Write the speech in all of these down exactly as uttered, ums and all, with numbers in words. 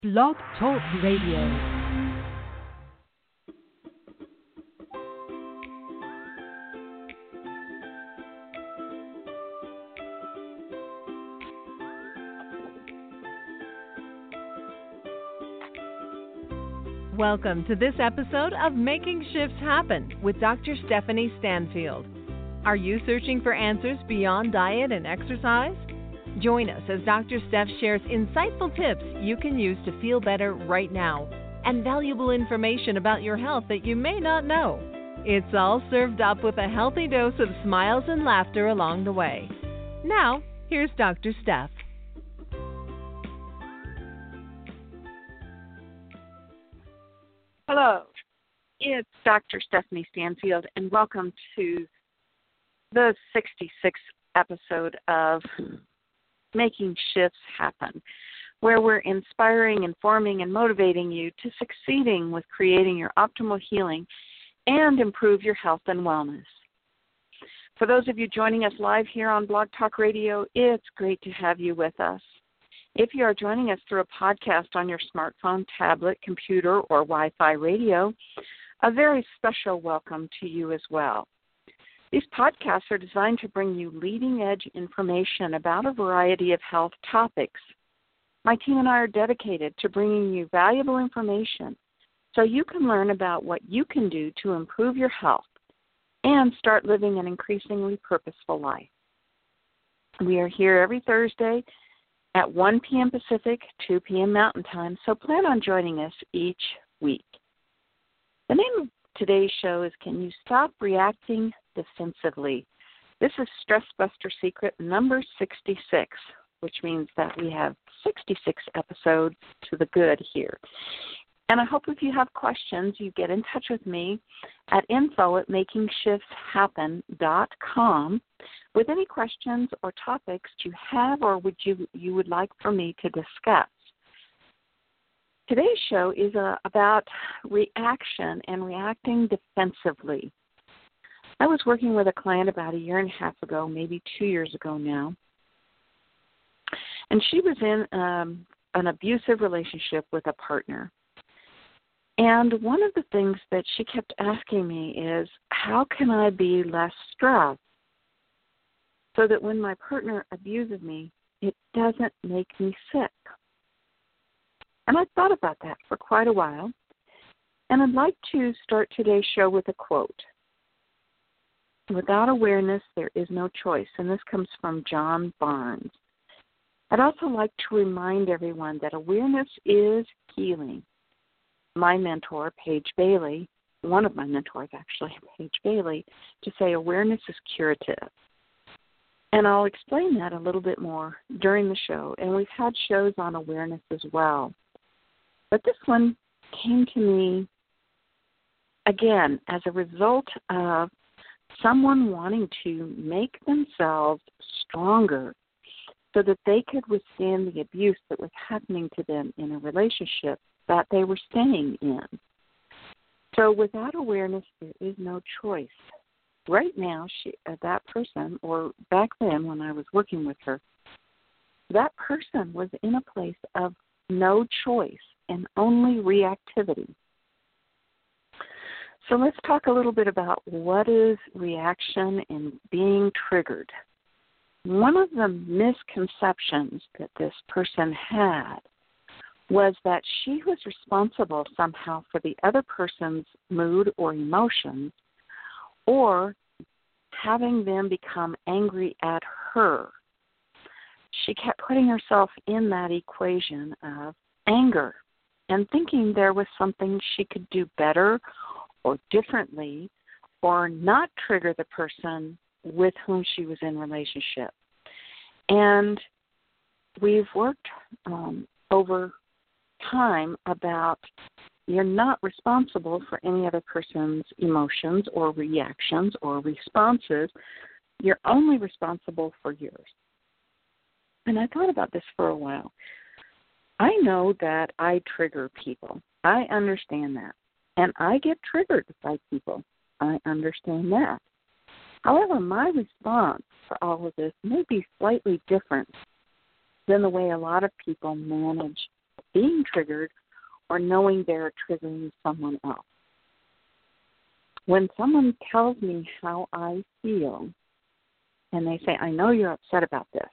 Blog Talk Radio. Welcome to this episode of Making Shifts Happen with Doctor Stephanie Stanfield. Are you searching for answers beyond diet and exercise? Join us as Doctor Steph shares insightful tips you can use to feel better right now and valuable information about your health that you may not know. It's all served up with a healthy dose of smiles and laughter along the way. Now, here's Doctor Steph. Hello, it's Doctor Stephanie Stanfield, and welcome to the sixty-sixth episode of Making Shifts Happen, where we're inspiring, informing, and motivating you to succeeding with creating your optimal healing and improve your health and wellness. For those of you joining us live here on Blog Talk Radio, it's great to have you with us. If you are joining us through a podcast on your smartphone, tablet, computer, or Wi-Fi radio, a very special welcome to you as well. These podcasts are designed to bring you leading-edge information about a variety of health topics. My team and I are dedicated to bringing you valuable information so you can learn about what you can do to improve your health and start living an increasingly purposeful life. We are here every Thursday at one p.m. Pacific, two p.m. Mountain Time, so plan on joining us each week. The name of today's show is Can You Stop Reacting Defensively? This is Stress Buster Secret number sixty-six, which means that we have sixty-six episodes to the good here. And I hope if you have questions, you get in touch with me at info at making shifts happen dot com with any questions or topics you have or would you you would like for me to discuss. Today's show is uh, about reaction and reacting defensively. I was working with a client about a year and a half ago, maybe two years ago now, and she was in um, an abusive relationship with a partner. And one of the things that she kept asking me is, how can I be less stressed so that when my partner abuses me, it doesn't make me sick? And I thought about that for quite a while, and I'd like to start today's show with a quote. Without awareness, there is no choice, and this comes from John Barnes. I'd also like to remind everyone that awareness is healing. My mentor, Paige Bailey, one of my mentors actually, Paige Bailey, to say awareness is curative. And I'll explain that a little bit more during the show, and we've had shows on awareness as well. But this one came to me, again, as a result of someone wanting to make themselves stronger so that they could withstand the abuse that was happening to them in a relationship that they were staying in. So without awareness, there is no choice. Right now, she, uh, that person, or back then when I was working with her, that person was in a place of no choice and only reactivity. So let's talk a little bit about what is reaction and being triggered. One of the misconceptions that this person had was that she was responsible somehow for the other person's mood or emotions, or having them become angry at her. She kept putting herself in that equation of anger and thinking there was something she could do better or differently or not trigger the person with whom she was in relationship. And we've worked um, over time about you're not responsible for any other person's emotions or reactions or responses. You're only responsible for yours. And I thought about this for a while. I know that I trigger people. I understand that. And I get triggered by people. I understand that. However, my response for all of this may be slightly different than the way a lot of people manage being triggered or knowing they're triggering someone else. When someone tells me how I feel, and they say, I know you're upset about this,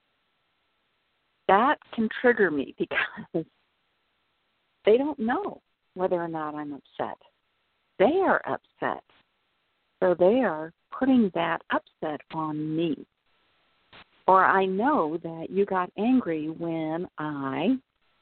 that can trigger me because they don't know whether or not I'm upset. They are upset. So they are putting that upset on me. Or I know that you got angry when I...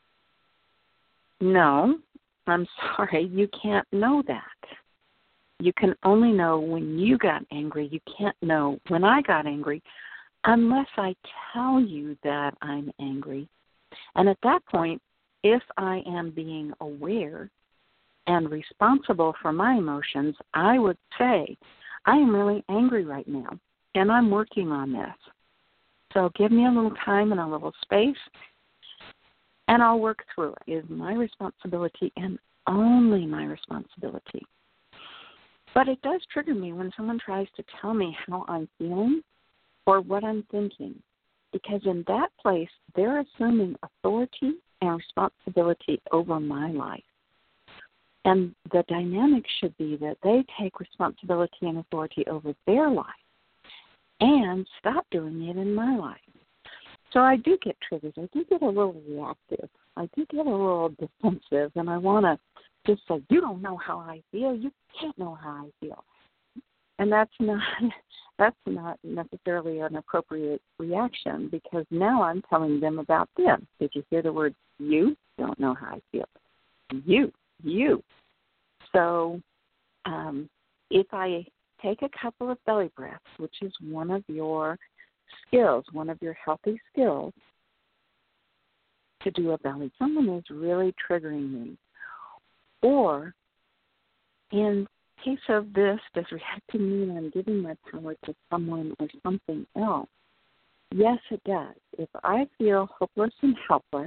No, I'm sorry, you can't know that. You can only know when you got angry. You can't know when I got angry unless I tell you that I'm angry. And at that point, if I am being aware and responsible for my emotions, I would say, I am really angry right now, and I'm working on this. So give me a little time and a little space, and I'll work through it. It is my responsibility and only my responsibility. But it does trigger me when someone tries to tell me how I'm feeling or what I'm thinking, because in that place, they're assuming authority and responsibility over my life. And the dynamic should be that they take responsibility and authority over their life and stop doing it in my life. So I do get triggered. I do get a little reactive. I do get a little defensive, and I want to just say, you don't know how I feel. You can't know how I feel. And that's not that's not necessarily an appropriate reaction, because now I'm telling them about them. Did you hear the word you? Don't know how I feel. You, you. So um, if I take a couple of belly breaths, which is one of your skills, one of your healthy skills, to do a belly, someone is really triggering me. Or in case of this, does reacting mean I'm giving my power to someone or something else? Yes, it does. If I feel hopeless and helpless,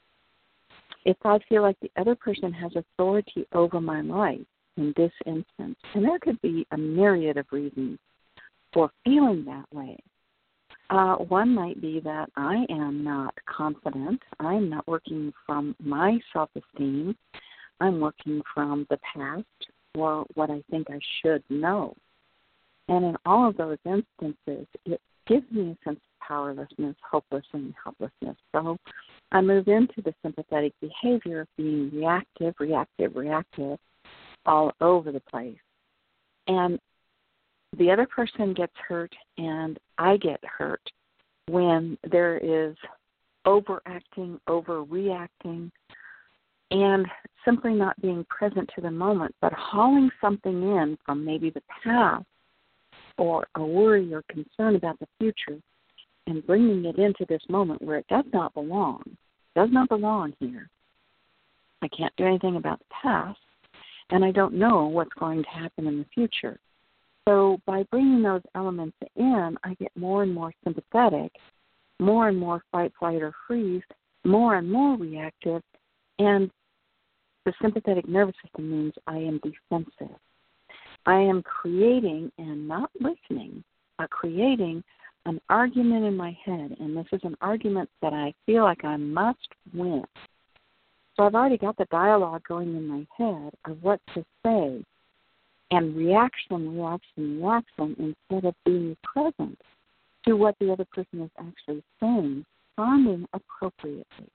if I feel like the other person has authority over my life in this instance, and there could be a myriad of reasons for feeling that way. Uh, one might be that I am not confident. I'm not working from my self-esteem. I'm working from the past or what I think I should know. And in all of those instances, it gives me a sense of powerlessness, hopelessness, and helplessness. So I move into the sympathetic behavior of being reactive, reactive, reactive all over the place. And the other person gets hurt and I get hurt when there is overacting, overreacting, and simply not being present to the moment, but hauling something in from maybe the past or a worry or concern about the future and bringing it into this moment where it does not belong, does not belong here. I can't do anything about the past, and I don't know what's going to happen in the future. So by bringing those elements in, I get more and more sympathetic, more and more fight, flight, or freeze, more and more reactive, and the sympathetic nervous system means I am defensive. I am creating and not listening, but creating an argument in my head, and this is an argument that I feel like I must win. So I've already got the dialogue going in my head of what to say, and reaction, reaction, reaction, instead of being present to what the other person is actually saying, responding appropriately.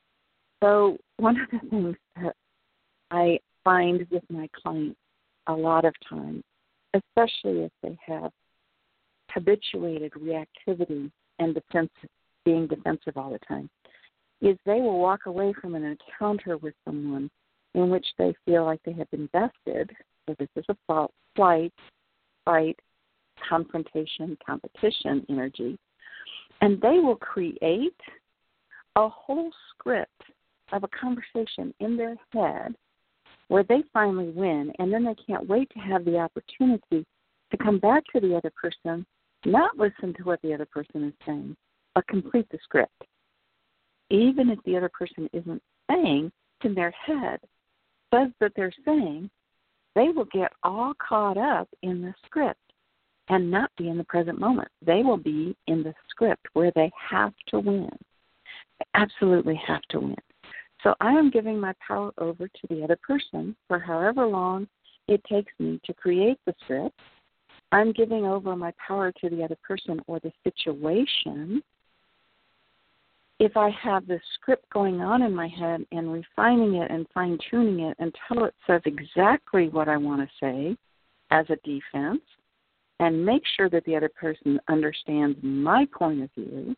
So one of the things that I find with my clients a lot of times, especially if they have habituated reactivity and defensive, being defensive all the time, is they will walk away from an encounter with someone in which they feel like they have been vested. So this is a flight, fight, confrontation, competition energy, and they will create a whole script of a conversation in their head where they finally win, and then they can't wait to have the opportunity to come back to the other person, not listen to what the other person is saying, but complete the script. Even if the other person isn't saying in their head, says that they're saying, they will get all caught up in the script and not be in the present moment. They will be in the script where they have to win. They absolutely have to win. So I am giving my power over to the other person for however long it takes me to create the script. I'm giving over my power to the other person or the situation. If I have this script going on in my head and refining it and fine-tuning it until it says exactly what I want to say as a defense, and make sure that the other person understands my point of view,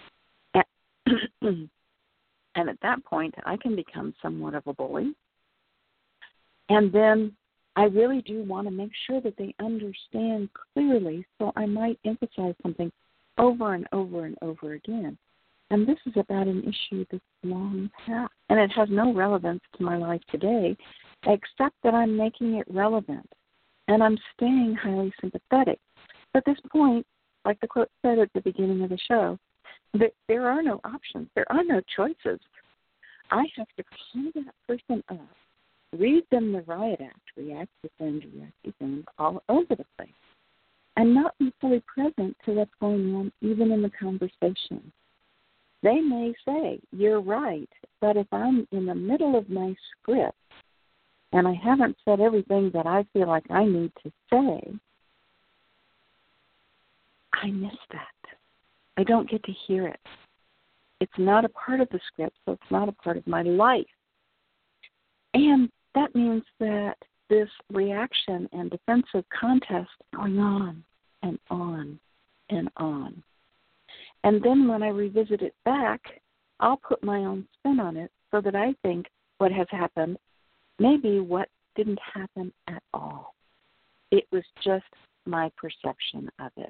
and, and at that point I can become somewhat of a bully. And then I really do want to make sure that they understand clearly, so I might emphasize something over and over and over again. And this is about an issue that's long past, and it has no relevance to my life today, except that I'm making it relevant, and I'm staying highly sympathetic. At this point, like the quote said at the beginning of the show, that there are no options. There are no choices. I have to call that person up, read them the riot act, react, defend, react, defend, all over the place, and not be fully present to what's going on even in the conversation. They may say, you're right, but if I'm in the middle of my script and I haven't said everything that I feel like I need to say, I miss that. I don't get to hear it. It's not a part of the script, so it's not a part of my life. And that means that this reaction and defensive contest going on and on and on. And then when I revisit it back, I'll put my own spin on it so that I think what has happened may be what didn't happen at all. It was just my perception of it.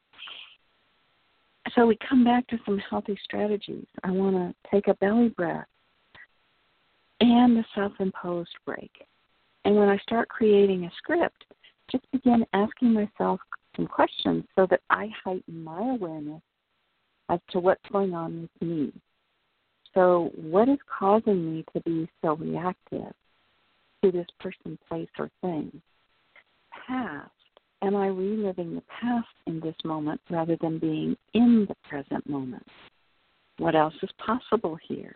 So we come back to some healthy strategies. I want to take a belly breath and a self-imposed break. And when I start creating a script, just begin asking myself some questions so that I heighten my awareness as to what's going on with me. So what is causing me to be so reactive to this person, place, or thing? Past. Am I reliving the past in this moment rather than being in the present moment? What else is possible here?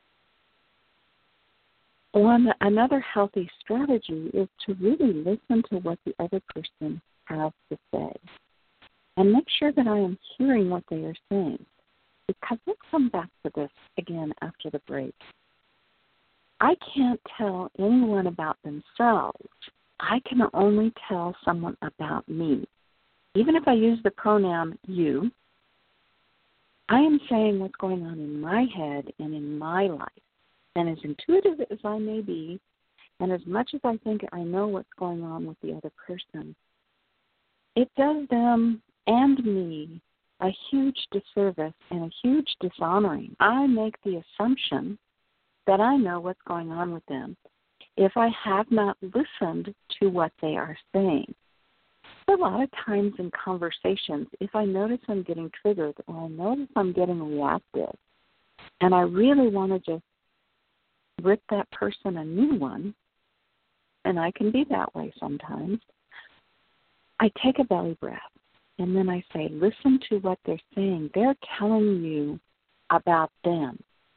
One, another healthy strategy is to really listen to what the other person has to say and make sure that I am hearing what they are saying. Because we'll come back to this again after the break. I can't tell anyone about themselves. I can only tell someone about me. Even if I use the pronoun you, I am saying what's going on in my head and in my life. And as intuitive as I may be, and as much as I think I know what's going on with the other person, it does them and me a huge disservice and a huge dishonoring. I make the assumption that I know what's going on with them if I have not listened to what they are saying. A lot of times in conversations, if I notice I'm getting triggered or I notice I'm getting reactive, and I really want to just rip that person a new one, and I can be that way sometimes, I take a belly breath. And then I say, listen to what they're saying. They're telling you about them.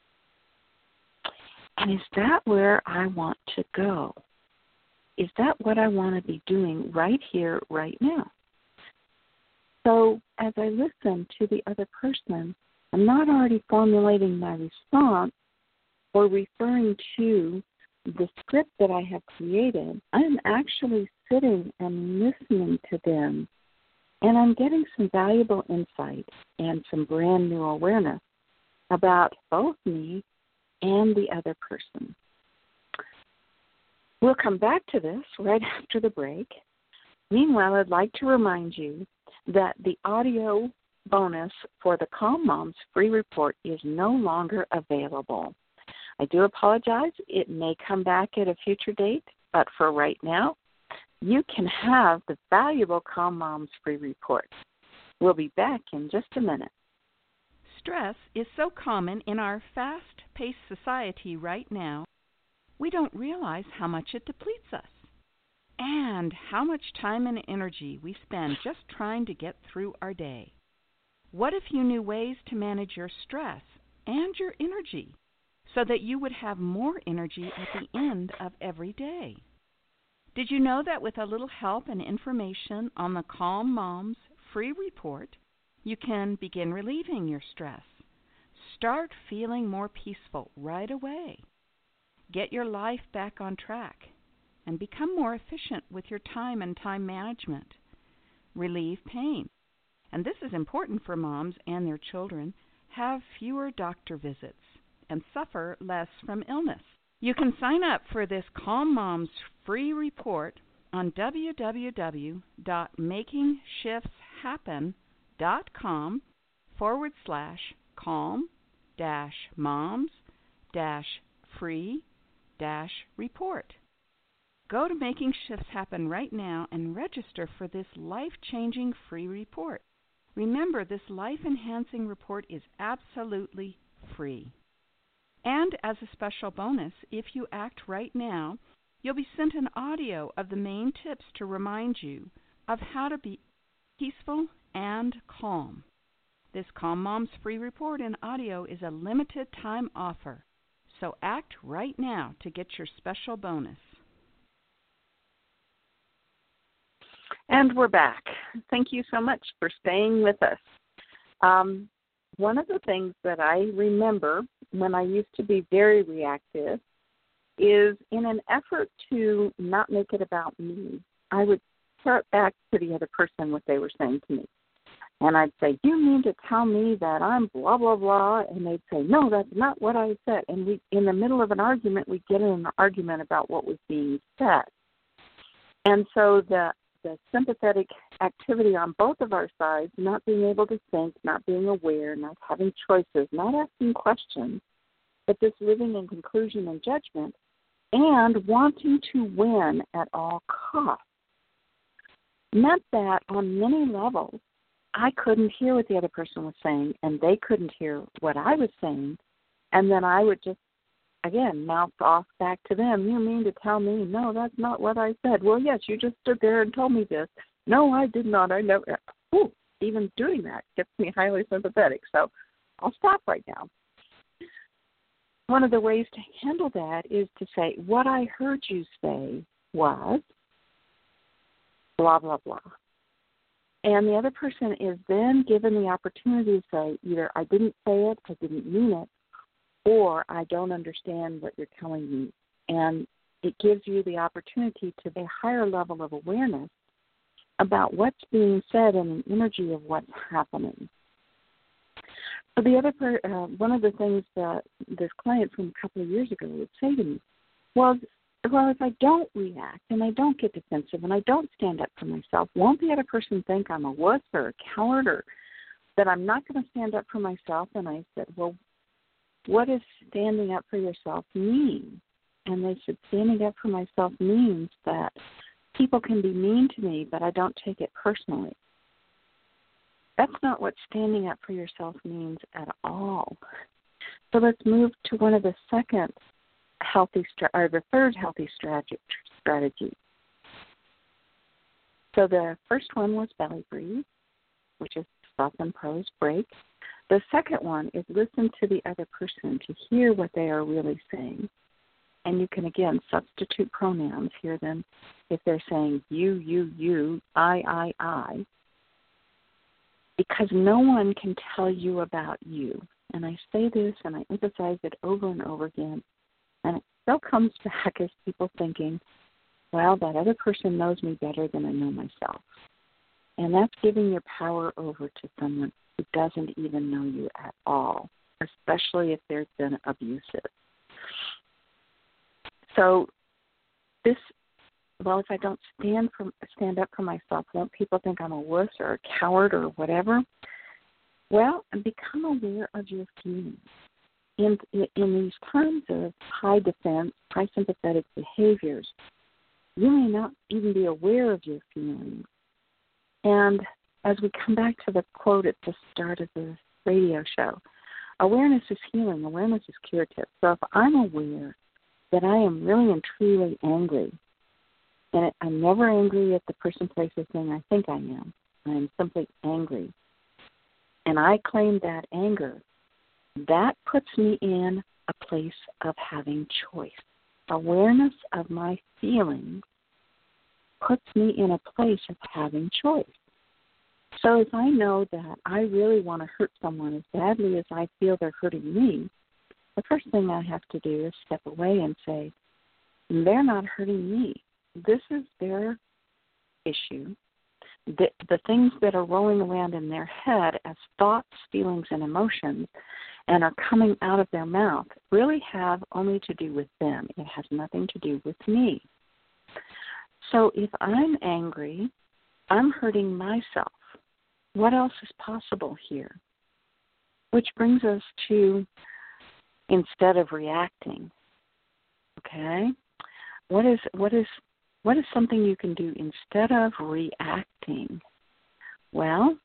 And is that where I want to go? Is that what I want to be doing right here, right now? So as I listen to the other person, I'm not already formulating my response or referring to the script that I have created. I'm actually sitting and listening to them. And I'm getting some valuable insight and some brand new awareness about both me and the other person. We'll come back to this right after the break. Meanwhile, I'd like to remind you that the audio bonus for the Calm Moms free report is no longer available. I do apologize. It may come back at a future date, but for right now, you can have the valuable Calm Moms free report. We'll be back in just a minute. Stress is so common in our fast-paced society right now, we don't realize how much it depletes us and how much time and energy we spend just trying to get through our day. What if you knew ways to manage your stress and your energy so that you would have more energy at the end of every day. Did you know that with a little help and information on the Calm Moms free report, you can begin relieving your stress? Start feeling more peaceful right away. Get your life back on track and become more efficient with your time and time management. Relieve pain. And this is important for moms and their children. Have fewer doctor visits and suffer less from illness. You can sign up for this Calm Moms free report on www.makingshiftshappen.com forward slash calm dash moms dash free dash report. Go to Making Shifts Happen right now and register for this life-changing free report. Remember, this life-enhancing report is absolutely free. And as a special bonus, if you act right now, you'll be sent an audio of the main tips to remind you of how to be peaceful and calm. This Calm Moms free report in audio is a limited time offer, so act right now to get your special bonus. And we're back. Thank you so much for staying with us. Um, one of the things that I remember when I used to be very reactive is in an effort to not make it about me, I would start back to the other person what they were saying to me. And I'd say, you mean to tell me that I'm blah, blah, blah? And they'd say, no, that's not what I said. And we, in the middle of an argument, we'd get in an argument about what was being said. And so the the sympathetic activity on both of our sides, not being able to think, not being aware, not having choices, not asking questions, but just living in conclusion and judgment, and wanting to win at all costs, meant that on many levels, I couldn't hear what the other person was saying, and they couldn't hear what I was saying, and then I would just, again, mouth off back to them. You mean to tell me, no, that's not what I said. Well, yes, you just stood there and told me this. No, I did not. I never. Ooh, even doing that gets me highly sympathetic. So I'll stop right now. One of the ways to handle that is to say, what I heard you say was blah, blah, blah. And the other person is then given the opportunity to say, either I didn't say it, I didn't mean it, or I don't understand what you're telling me. And it gives you the opportunity to be a higher level of awareness about what's being said and the energy of what's happening. So the other part, uh, one of the things that this client from a couple of years ago would say to me was, well, if I don't react and I don't get defensive and I don't stand up for myself, won't the other person think I'm a wuss or a coward or that I'm not going to stand up for myself? And I said, well, what does standing up for yourself mean? And they said, standing up for myself means that people can be mean to me, but I don't take it personally. That's not what standing up for yourself means at all. So let's move to one of the second healthy, or the third healthy strategy. strategy. So the first one was belly breathe, which is self-imposed break. The second one is listen to the other person to hear what they are really saying. And you can, again, substitute pronouns. Hear them if they're saying you, you, you, I, I, I. Because no one can tell you about you. And I say this and I emphasize it over and over again. And it still comes back as people thinking, well, that other person knows me better than I know myself. And that's giving your power over to someone who doesn't even know you at all, especially if there's been abusive. So this, well, if I don't stand for, stand up for myself, won't people think I'm a wuss or a coward or whatever? Well, become aware of your feelings. In, in these times of high defense, high sympathetic behaviors, you may not even be aware of your feelings. And as we come back to the quote at the start of the radio show, awareness is healing, awareness is curative. So if I'm aware that I am really and truly angry, and I'm never angry at the person, place, or thing I think I am. I am simply angry. And I claim that anger. That puts me in a place of having choice. Awareness of my feelings puts me in a place of having choice. So if I know that I really want to hurt someone as badly as I feel they're hurting me, the first thing I have to do is step away and say, they're not hurting me. This is their issue. The, the things that are rolling around in their head as thoughts, feelings, and emotions and are coming out of their mouth really have only to do with them. It has nothing to do with me. So if I'm angry, I'm hurting myself. What else is possible here? Which brings us to, instead of reacting, okay, what is what is what is something you can do instead of reacting? Well,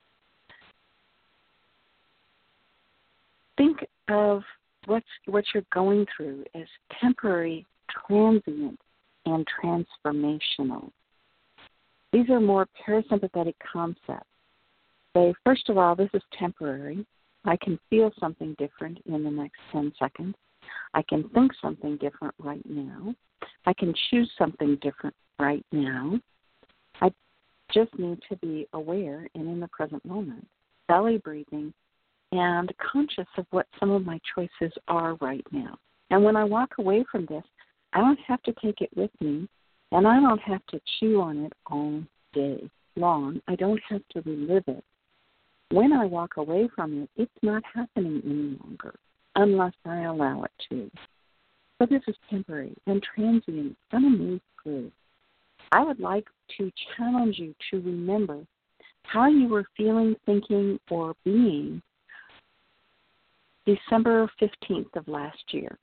think of what's what you're going through as temporary, transient, and transformational. These are more parasympathetic concepts. Say, first of all, this is temporary. I can feel something different in the next ten seconds. I can think something different right now. I can choose something different right now. I just need to be aware and in the present moment, belly breathing, and conscious of what some of my choices are right now. And when I walk away from this, I don't have to take it with me, and I don't have to chew on it all day long. I don't have to relive it. When I walk away from it, it's not happening any longer unless I allow it to. So this is temporary and transient. It's going to move through. I would like to challenge you to remember how you were feeling, thinking, or being December fifteenth of last year.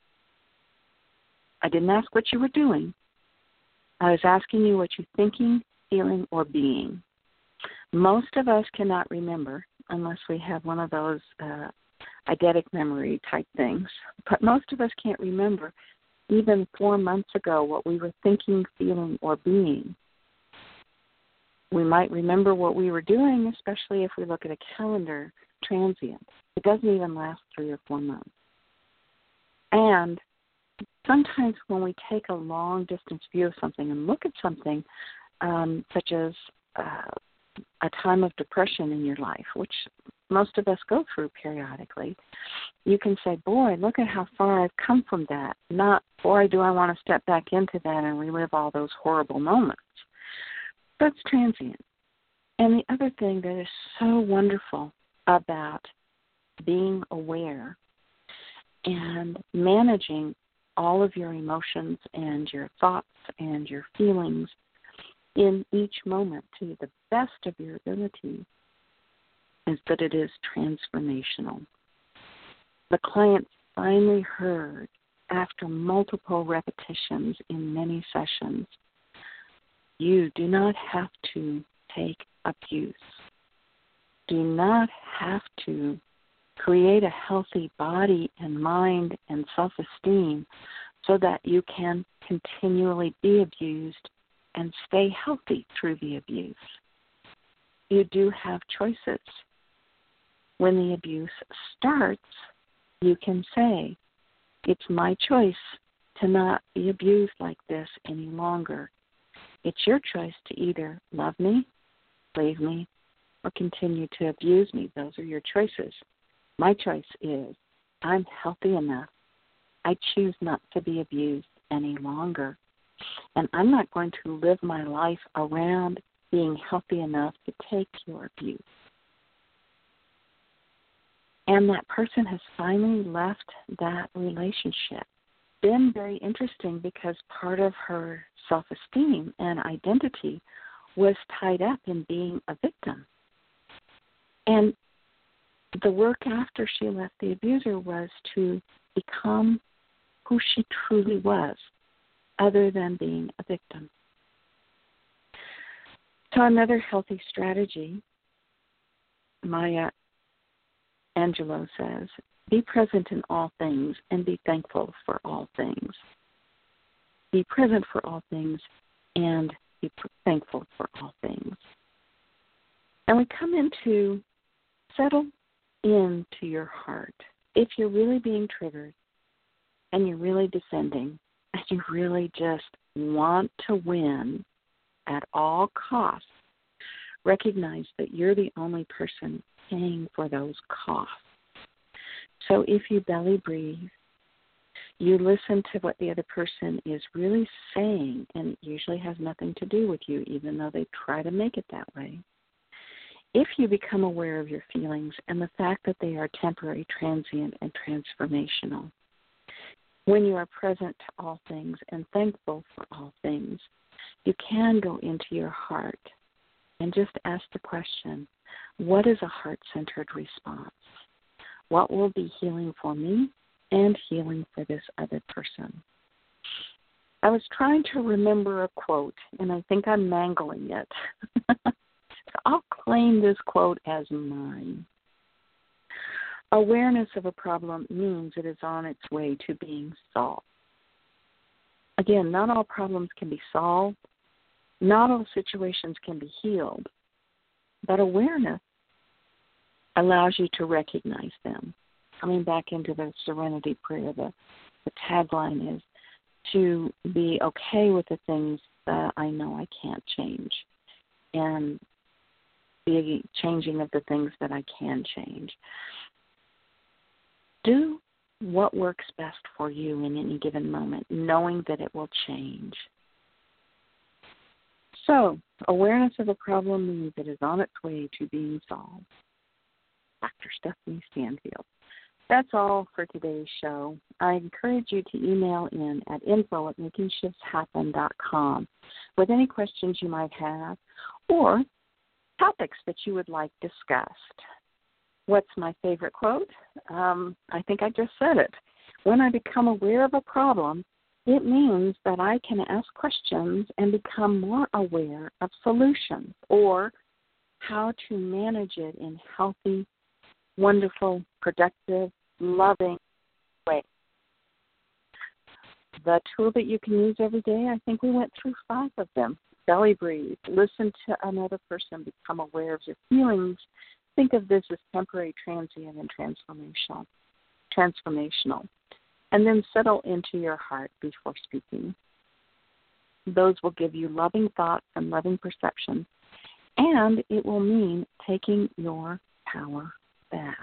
I didn't ask what you were doing. I was asking you what you're thinking, feeling, or being. Most of us cannot remember unless we have one of those uh, eidetic memory type things. But most of us can't remember even four months ago what we were thinking, feeling, or being. We might remember what we were doing, especially if we look at a calendar transient. It doesn't even last three or four months. And sometimes when we take a long-distance view of something and look at something, um, such as uh, a time of depression in your life, which most of us go through periodically, you can say, boy, look at how far I've come from that. Not, boy, do I want to step back into that and relive all those horrible moments. That's transient. And the other thing that is so wonderful about being aware and managing all of your emotions and your thoughts and your feelings in each moment to the best of your ability is that it is transformational. The client finally heard, after multiple repetitions in many sessions, you do not have to take abuse. Do not have to create a healthy body and mind and self-esteem so that you can continually be abused and stay healthy through the abuse. You do have choices. When the abuse starts, you can say, it's my choice to not be abused like this any longer. It's your choice to either love me, leave me, or continue to abuse me. Those are your choices. My choice is I'm healthy enough. I choose not to be abused any longer. And I'm not going to live my life around being healthy enough to take your abuse. And that person has finally left that relationship. Been very interesting because part of her self-esteem and identity was tied up in being a victim. And the work after she left the abuser was to become who she truly was, other than being a victim. So another healthy strategy, Maya Angelou says, be present in all things and be thankful for all things. Be present for all things and be thankful for all things. And we come into settle into your heart. If you're really being triggered, and you're really descending, and you really just want to win at all costs, recognize that you're the only person paying for those costs. So if you belly breathe, you listen to what the other person is really saying, and it usually has nothing to do with you, even though they try to make it that way. If you become aware of your feelings and the fact that they are temporary, transient, and transformational, when you are present to all things and thankful for all things, you can go into your heart and just ask the question, what is a heart-centered response? What will be healing for me and healing for this other person? I was trying to remember a quote, and I think I'm mangling it. So I'll claim this quote as mine. Awareness of a problem means it is on its way to being solved. Again, not all problems can be solved. Not all situations can be healed. But awareness allows you to recognize them. Coming back into the serenity prayer, the, the tagline is to be okay with the things that I know I can't change, and the changing of the things that I can change. Do what works best for you in any given moment, knowing that it will change. So, awareness of a problem means it is on its way to being solved. Doctor Stephanie Stanfield. That's all for today's show. I encourage you to email in at info at making shifts happen dot com with any questions you might have or topics that you would like discussed. What's my favorite quote? Um, I think I just said it. When I become aware of a problem, it means that I can ask questions and become more aware of solutions or how to manage it in healthy, wonderful, productive, loving way. The tool that you can use every day, I think we went through five of them. Belly breathe. Listen to another person. Become aware of your feelings. Think of this as temporary, transient, and transformational. Transformational. And then settle into your heart before speaking. Those will give you loving thoughts and loving perception, and it will mean taking your power back.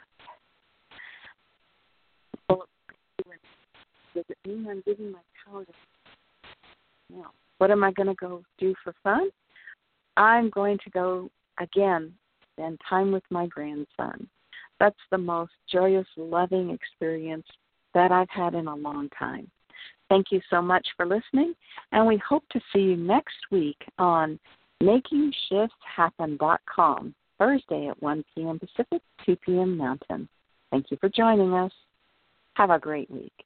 Does it mean I'm giving my power to now? What am I going to go do for fun? I'm going to go, again, spend time with my grandson. That's the most joyous, loving experience that I've had in a long time. Thank you so much for listening, and we hope to see you next week on making shifts happen dot com, Thursday at one p.m. Pacific, two p.m. Mountain. Thank you for joining us. Have a great week.